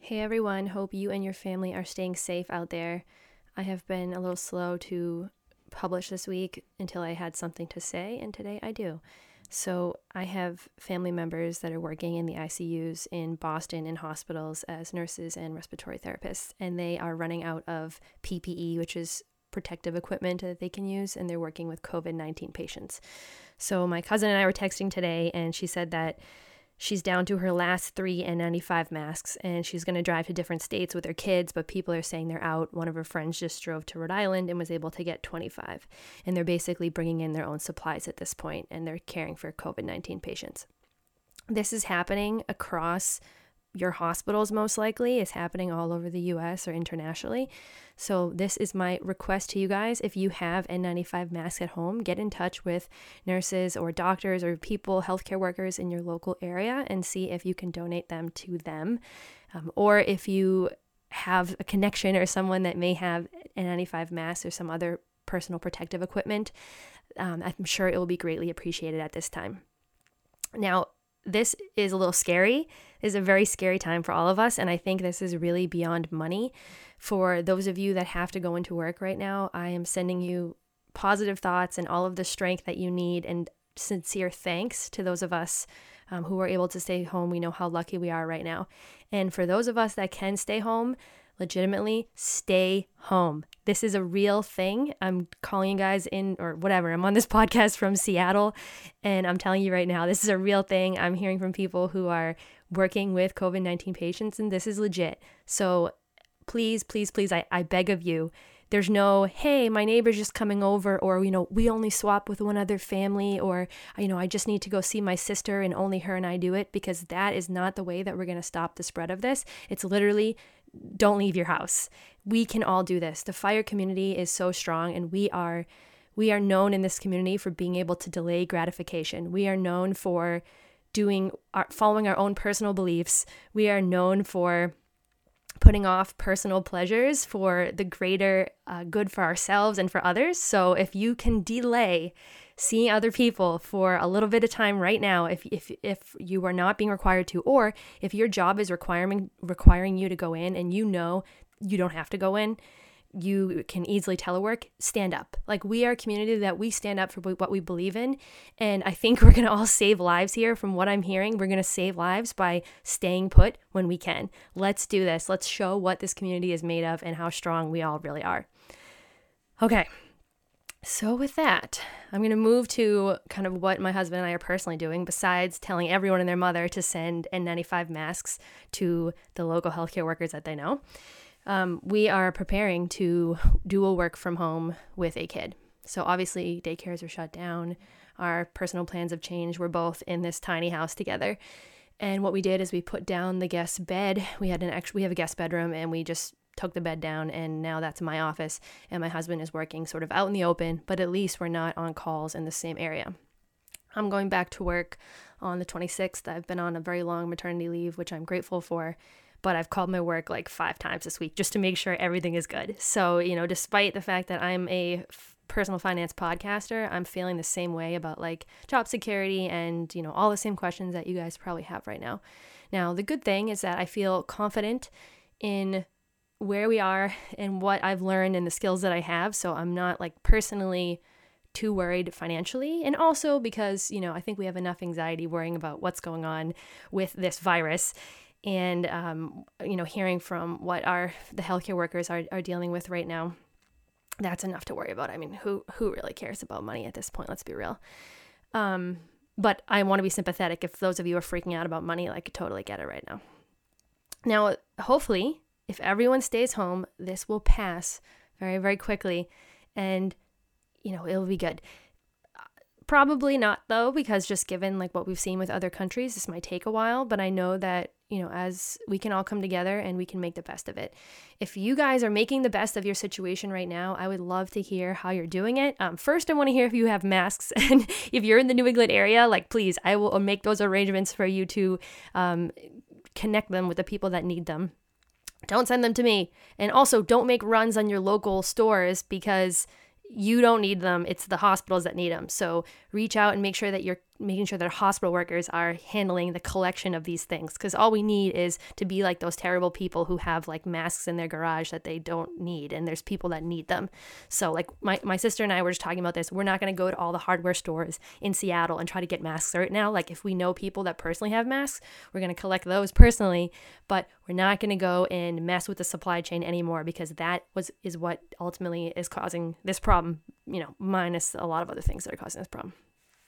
Hey everyone, hope you and your family are staying safe out there. I have been a little slow to publish this week until I had something to say, and today I do. So, I have family members that are working in the ICUs in Boston in hospitals as nurses and respiratory therapists, and they are running out of PPE, which is protective equipment that they can use, and they're working with COVID-19 patients. So, my cousin and I were texting today, and she said that she's down to her last 3 N95 masks, and she's going to drive to different states with her kids, but people are saying they're out. One of her friends just drove to Rhode Island and was able to get 25. And they're basically bringing in their own supplies at this point, and they're caring for COVID-19 patients. This is happening across your hospitals, most likely. It's happening all over the US or internationally. So this is my request to you guys. If you have N95 masks at home, get in touch with nurses or doctors or people, healthcare workers in your local area, and see if you can donate them to them. Or if you have a connection or someone that may have N95 masks or some other personal protective equipment, I'm sure it will be greatly appreciated at this time. Now, this is a little scary. This is a very scary time for all of us, and I think this is really beyond money. For those of you that have to go into work right now, I am sending you positive thoughts and all of the strength that you need, and sincere thanks to those of us who are able to stay home. We know how lucky we are right now. And for those of us that can stay home, legitimately stay home. This is a real thing. I'm calling you guys in, or whatever. I'm on this podcast from Seattle, and I'm telling you right now, this is a real thing. I'm hearing from people who are working with COVID-19 patients, and this is legit. So please, please, please, I beg of you, there's no, hey, my neighbor's just coming over, or, we only swap with one other family, or, I just need to go see my sister and only her and I do it, because that is not the way that we're going to stop the spread of this. It's literally, don't leave your house. We can all do this. The FIRE community is so strong, and we are known in this community for being able to delay gratification. We are known for following our own personal beliefs. We are known for putting off personal pleasures for the greater good for ourselves and for others. So if you can delay seeing other people for a little bit of time right now, if you are not being required to, or if your job is requiring you to go in and you don't have to go in, you can easily telework, stand up. Like, we are a community that we stand up for what we believe in. And I think we're going to all save lives here. From what I'm hearing, we're going to save lives by staying put when we can. Let's do this. Let's show what this community is made of and how strong we all really are. Okay. So with that, I'm going to move to kind of what my husband and I are personally doing, besides telling everyone and their mother to send N95 masks to the local healthcare workers that they know. We are preparing to dual work from home with a kid. So obviously daycares are shut down. Our personal plans have changed. We're both in this tiny house together. And what we did is we put down the guest bed. We have a guest bedroom, and we just took the bed down, and now that's my office, and my husband is working sort of out in the open, but at least we're not on calls in the same area. I'm going back to work on the 26th. I've been on a very long maternity leave, which I'm grateful for. But I've called my work like 5 times this week just to make sure everything is good. So, despite the fact that I'm a personal finance podcaster, I'm feeling the same way about like job security and, all the same questions that you guys probably have right now. Now, the good thing is that I feel confident in where we are and what I've learned and the skills that I have. So I'm not like personally too worried financially. And also because, I think we have enough anxiety worrying about what's going on with this virus. And, hearing from what the healthcare workers are dealing with right now, that's enough to worry about. I mean, who really cares about money at this point? Let's be real. But I want to be sympathetic. If those of you are freaking out about money, I could totally get it right now. Now, hopefully, if everyone stays home, this will pass very, very quickly, and, it'll be good. Probably not, though, because just given like what we've seen with other countries, this might take a while, but I know that, as we can all come together and we can make the best of it. If you guys are making the best of your situation right now, I would love to hear how you're doing it. First, I want to hear if you have masks, and if you're in the New England area, like, please, I will make those arrangements for you to connect them with the people that need them. Don't send them to me. And also, don't make runs on your local stores, because you don't need them. It's the hospitals that need them. So reach out and make sure that you're making sure that hospital workers are handling the collection of these things, because all we need is to be like those terrible people who have like masks in their garage that they don't need, and there's people that need them. So like my sister and I were just talking about this. We're not going to go to all the hardware stores in Seattle and try to get masks right now. Like if we know people that personally have masks, we're going to collect those personally, but we're not going to go and mess with the supply chain anymore, because that is what ultimately is causing this problem, minus a lot of other things that are causing this problem.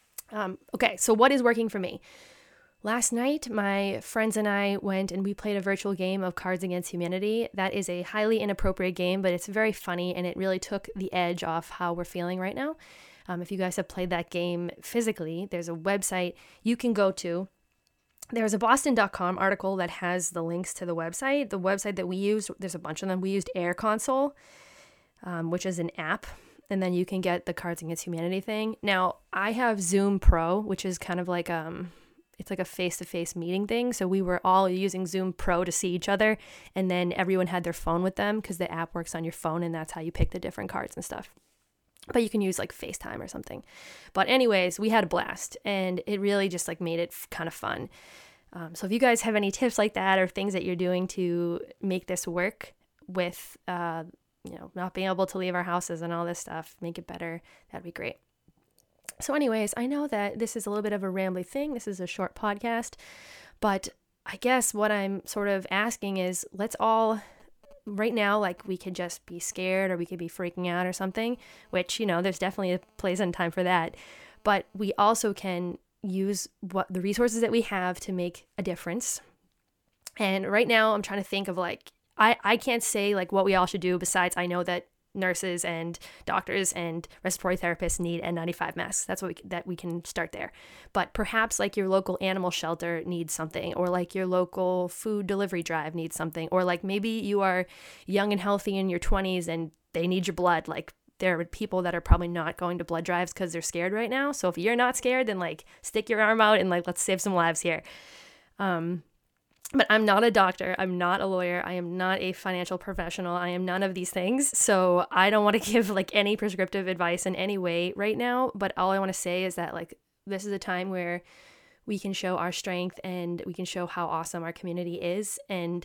Okay, so what is working for me? Last night, my friends and I went and we played a virtual game of Cards Against Humanity. That is a highly inappropriate game, but it's very funny, and it really took the edge off how we're feeling right now. If you guys have played that game physically, there's a website you can go to. There's a Boston.com article that has the links to the website. The website that we used, there's a bunch of them. We used Air Console, which is an app. And then you can get the Cards Against Humanity thing. Now, I have Zoom Pro, which is kind of like it's like a face-to-face meeting thing. So we were all using Zoom Pro to see each other, and then everyone had their phone with them because the app works on your phone, and that's how you pick the different cards and stuff. But you can use like FaceTime or something. But anyways, we had a blast, and it really just like made it kind of fun. So if you guys have any tips like that or things that you're doing to make this work with not being able to leave our houses and all this stuff, make it better, that'd be great. So anyways, I know that this is a little bit of a rambly thing. This is a short podcast, but I guess what I'm sort of asking is, let's all, right now, like we could just be scared or we could be freaking out or something, which, there's definitely a place and time for that. But we also can use what the resources that we have to make a difference. And right now I'm trying to think of like, I can't say like what we all should do, besides I know that nurses and doctors and respiratory therapists need N95 masks. That's what we can start there. But perhaps like your local animal shelter needs something, or like your local food delivery drive needs something, or like maybe you are young and healthy in your 20s and they need your blood. Like there are people that are probably not going to blood drives because they're scared right now. So if you're not scared, then like stick your arm out and like let's save some lives here. But I'm not a doctor. I'm not a lawyer. I am not a financial professional. I am none of these things. So I don't want to give like any prescriptive advice in any way right now. But all I want to say is that like this is a time where we can show our strength and we can show how awesome our community is. And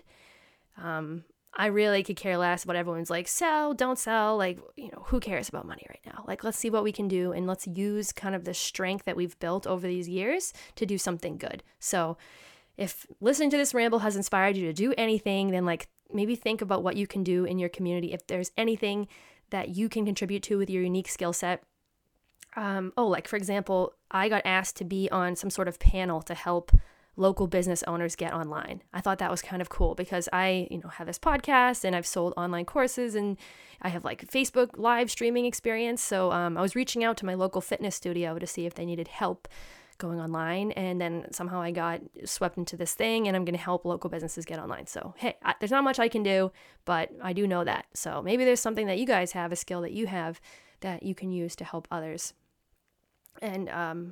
I really could care less what everyone's like, sell, don't sell. Like, who cares about money right now? Like, let's see what we can do, and let's use kind of the strength that we've built over these years to do something good. So if listening to this ramble has inspired you to do anything, then like maybe think about what you can do in your community. If there's anything that you can contribute to with your unique skill set. Like for example, I got asked to be on some sort of panel to help local business owners get online. I thought that was kind of cool because I, have this podcast and I've sold online courses and I have like Facebook live streaming experience. So I was reaching out to my local fitness studio to see if they needed help going online, and then somehow I got swept into this thing, and I'm going to help local businesses get online. So hey, there's not much I can do, but I do know that. So maybe there's something that you guys have, a skill that you have that you can use to help others. And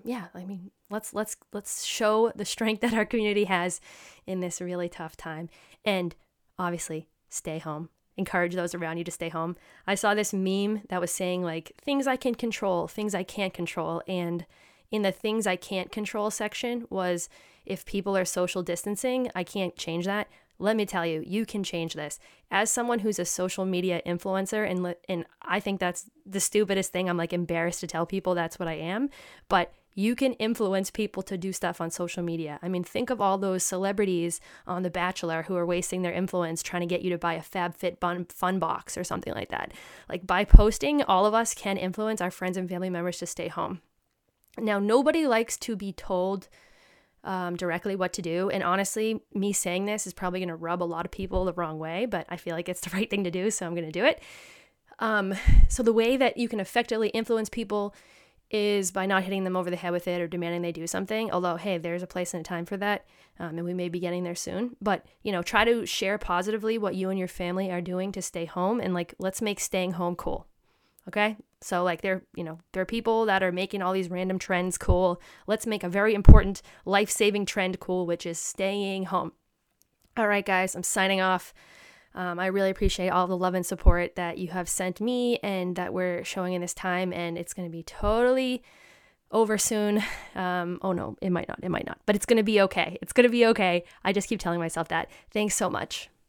let's show the strength that our community has in this really tough time. And obviously, stay home. Encourage those around you to stay home. I saw this meme that was saying like things I can control, things I can't control, and in the things I can't control section was if people are social distancing, I can't change that. Let me tell you, you can change this. As someone who's a social media influencer, and I think that's the stupidest thing. I'm like embarrassed to tell people that's what I am, but you can influence people to do stuff on social media. I mean, think of all those celebrities on The Bachelor who are wasting their influence trying to get you to buy a FabFitFun box or something like that. Like by posting, all of us can influence our friends and family members to stay home. Now, nobody likes to be told directly what to do. And honestly, me saying this is probably going to rub a lot of people the wrong way, but I feel like it's the right thing to do, so I'm going to do it. So the way that you can effectively influence people is by not hitting them over the head with it or demanding they do something. Although, hey, there's a place and a time for that, and we may be getting there soon. But, try to share positively what you and your family are doing to stay home, and like, let's make staying home cool. Okay? So like there are people that are making all these random trends cool. Let's make a very important life-saving trend cool, which is staying home. All right, guys, I'm signing off. I really appreciate all the love and support that you have sent me and that we're showing in this time. And it's going to be totally over soon. Oh no, it might not, but it's going to be okay. It's going to be okay. I just keep telling myself that. Thanks so much.